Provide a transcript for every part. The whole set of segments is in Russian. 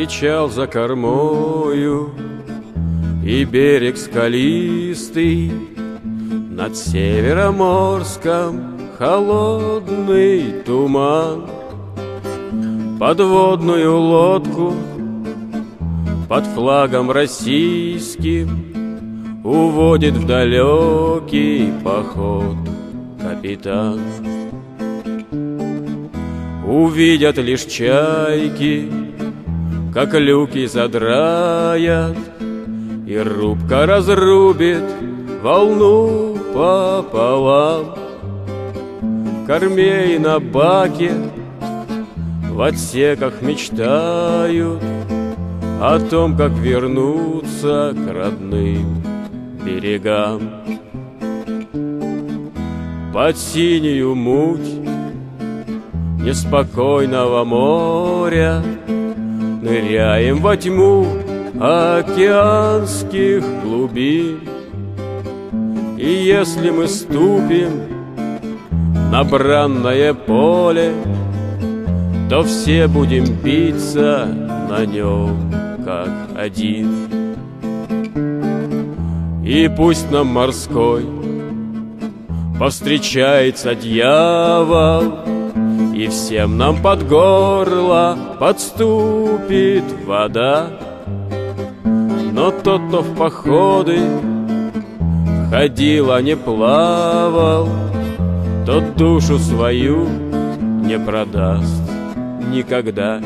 причал за кормою, и берег скалистый, над Североморском холодный туман. Подводную лодку под флагом российским уводит в далекий поход капитан. Увидят лишь чайки, как люки задраят, и рубка разрубит волну пополам. Кормей на баке в отсеках мечтают о том, как вернуться к родным берегам. Под синюю муть неспокойного моря ныряем во тьму океанских глубин. И если мы ступим на бранное поле, то все будем биться на нем как один. И пусть нам морской повстречается дьявол, и всем нам под горло подступит вода, но тот, кто в походы ходил, а не плавал, тот душу свою не продаст никогда.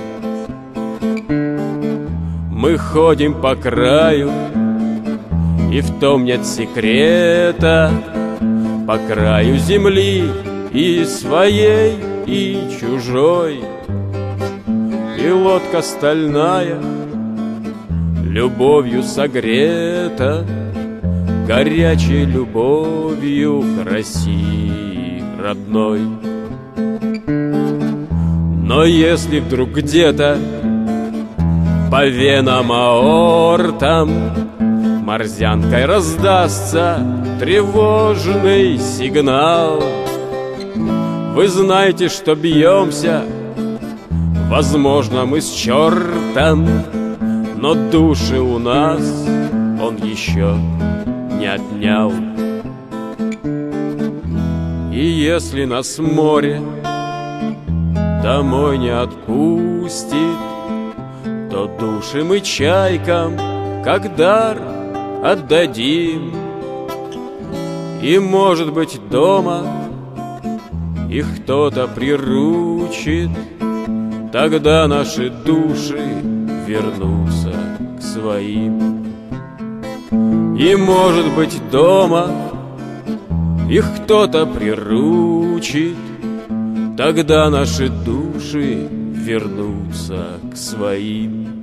Мы ходим по краю, и в том нет секрета, по краю земли и своей, и чужой. И лодка стальная любовью согрета, горячей любовью к России родной. Но если вдруг где-то по венам аортам морзянкой раздастся тревожный сигнал, вы знаете, что бьемся, возможно, мы с чертом, но души у нас он еще не отнял. И если нас море домой не отпустит, то души мы чайкам как дар отдадим. И, может быть, дома их кто-то приручит, тогда наши души вернутся к своим. И, может быть, дома их кто-то приручит, тогда наши души вернутся к своим.